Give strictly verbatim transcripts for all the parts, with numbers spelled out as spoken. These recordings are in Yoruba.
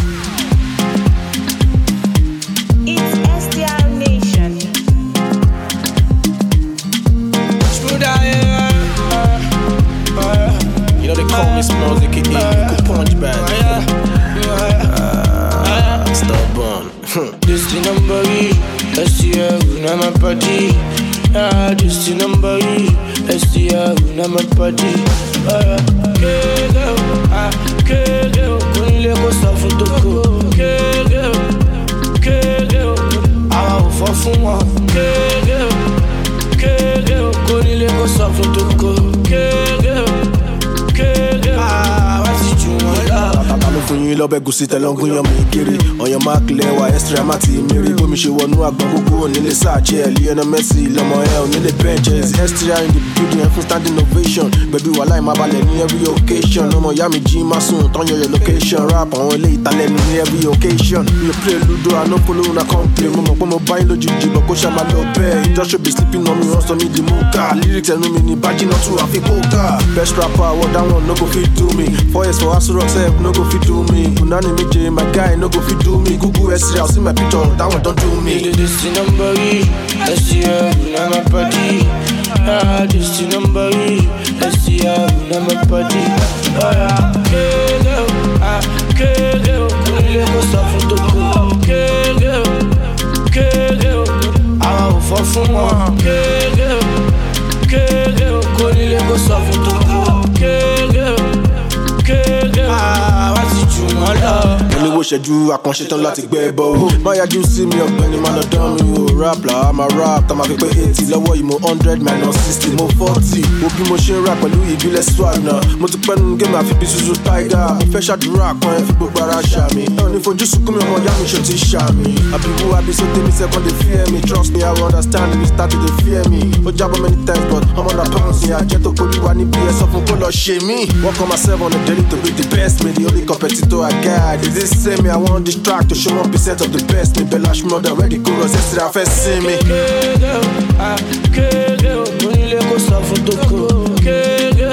It's S T R Nation. Smooth out here. You know they call me Smalls, aka Good Punch Band. Uh, stubborn. This the number E, S T R, now my party. Ah, this the number E, S T R, now my party. Ah, girl, ah, girl, kunle ko sọ fún toko. Girl, girl, àwa ò fọ́ fún wọn. Girl, girl, kunle ko sọ fún toko. Girl, girl, ah, wá sí jù wọ́n lọ. Tàló fún yín lọ́bẹ̀ gùsì tẹ̀lọ́ngún yan mi kiri. Ọ̀yàn máa kílẹ̀ wá extra má ti mìírí. Bómi ṣe wọnú àgbọn gbogbo onílé sáàjì ẹ̀. Lionel Messi lọmọ ẹ̀ onílé benches. Extra in the building ẹ̀ fún standing ovation. Gbẹ̀bí wàhálà ìmọ̀ abalẹ̀ ní every occasion. Ọmọ ìyá mi jí má sùn tán yọ your location. Rap àwọn ilé ìtàlẹ́nu ní every occasion. Mi ò play ludo, I no follow una complain. Mo mọ̀ pé mo bá yín lójijì bọ̀ kó ṣá máa lọ bẹ́ẹ̀. Just should be sleeping on me, wọ́n sọ mí di múkà. Lyrics ẹnu mi ní bájí náà tún àfi kókà. Best rapper, what that one no go fit do me. Four years for Asu Rock sef no go fit do me. Unani Meje, my guy no go fit do me. Google S three, I'll see my picture, that one don't do me. This the number E, S T R, now my party. Ah, this the number E, S T R, now my party. Ah, girl, ah, girl, kunle ko sọ fún toko. Girl, girl, àwa ò fọ́ fún wọn. Girl, girl, kunle ko sọ fún toko. Girl, girl, ah, wá sí jù wọ́n lọ. Olówó ṣẹ́jú àkànṣe tán láti gbẹ́ bọ́ o. Má yájú sí mi ọ̀gbẹ́ni má lọ dán mi o. Rap là á máa rap tá máa fi pé eighty. Lọ́wọ́ yìí mo hundred minus sixty mo forty. Wo bí mo ṣe ń rap pẹ̀lú ìbílẹ̀ swag náà. Mo ti pẹ́nu géèmù àfi bí Suzu Tiger. Mo fẹ́ ṣàdúrà kan ẹ fi gbogbo ara ṣàmì. Ẹ ò ní fojú sunkún mi ọmọ ìyá mi ṣe ti ṣàmì. Àbíwú àbísọ tèmi second dey fear me. Trust me I will understand if you start to dey fear me. Ó jábọ̀ many times but ọmọ náà pounds ni àjẹ́ tó kórìí wa níbi ẹ̀ sọ fún kó lọ ṣe mí. Work on myself on a daily to be the best me. The only competitor I got is this say me I want this track to show one percent of the best me. Belash mother ready chorus yesterday I first see me. Girl, ah, girl, kunle ko sọ fún toko. Girl,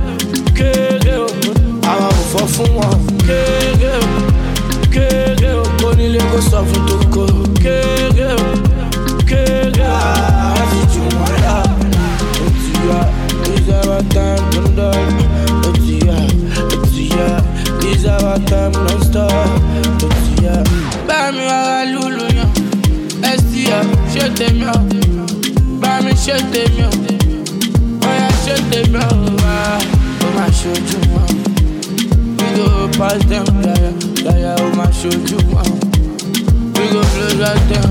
girl, àwa ò fọ́ fún wọn. Girl, girl, kunle ko sọ fún toko. Girl, girl, ah, wá sí jù wọ́n lọ. Ó ti yá, it's our time to die. Ó ti yá, ó ti yá, it's our time non-stop. Ó ti yá. Bá mi wá lùlù yàn. S T R, ṣé tèmi o, bá mi ṣé tèmi o, ọ̀yà ṣé tèmi o, wá, ó máa ṣojú wọn. We go pass them, dáyà, dáyà, ó máa ṣojú wọn. We go close right them,